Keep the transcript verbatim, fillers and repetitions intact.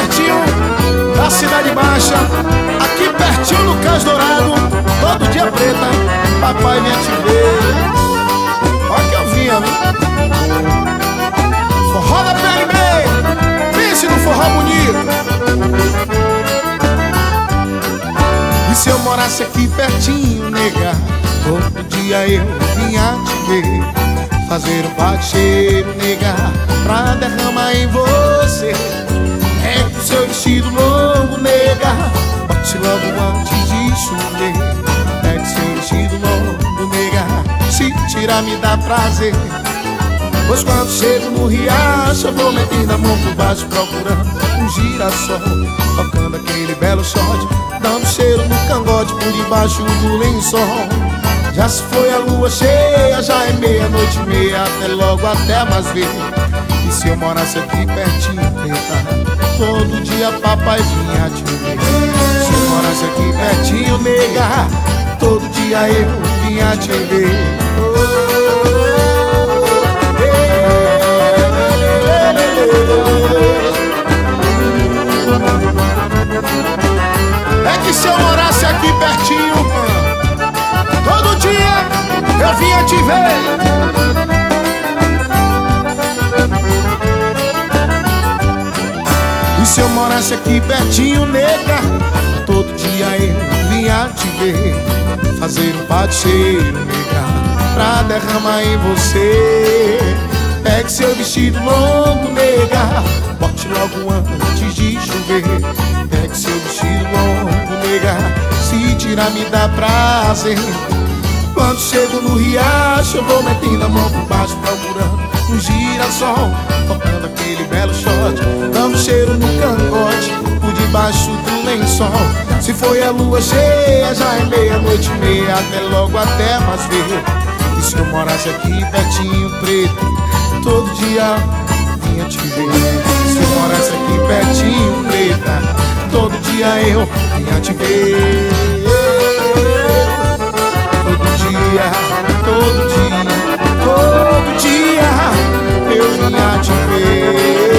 pertinho da Cidade Baixa, aqui pertinho do Cais Dourado. Todo dia preta, papai vinha te ver. Olha que eu vinha, viu? Forró da P L B, pense no forró bonito. E se eu morasse aqui pertinho, nega, todo dia eu vinha te ver. Fazer um pacheiro, nega, pra derramar em você. É com seu vestido longo, nega, bote logo antes de chover. É com seu vestido longo, nega, se tirar me dá prazer. Pois quando chego no riacho, eu vou metendo a mão por baixo procurando um girassol, tocando aquele belo shot, dando cheiro no cangote por debaixo do lençol. Já se foi a lua cheia, já é meia-noite e meia, até logo, até mais ver. E se eu morasse aqui pertinho, preta, todo dia papai vinha te ver. Se eu morasse aqui pertinho, nega, todo dia eu vinha te ver. É que se eu morasse aqui pertinho, todo dia eu vinha te ver. E se eu morasse aqui pertinho, nega, todo dia eu vinha te ver. Fazer um pacheiro, nega, pra derramar em você. Pegue seu vestido longo, nega, bote logo antes de chover. Pegue seu vestido longo, nega, se tirar me dá prazer. Quando chego no riacho, eu vou metendo a mão por baixo procurando um girassol, tocando aquele belo shot, dando cheiro no cangote por debaixo do lençol. Se foi a lua cheia, já é meia-noite e meia, até logo, até mais ver. E se eu morasse aqui pertinho, preto, todo dia vinha te ver. Se eu morasse aqui pertinho, preta, todo dia eu vinha te ver. Todo dia, todo dia, todo dia eu vinha te ver.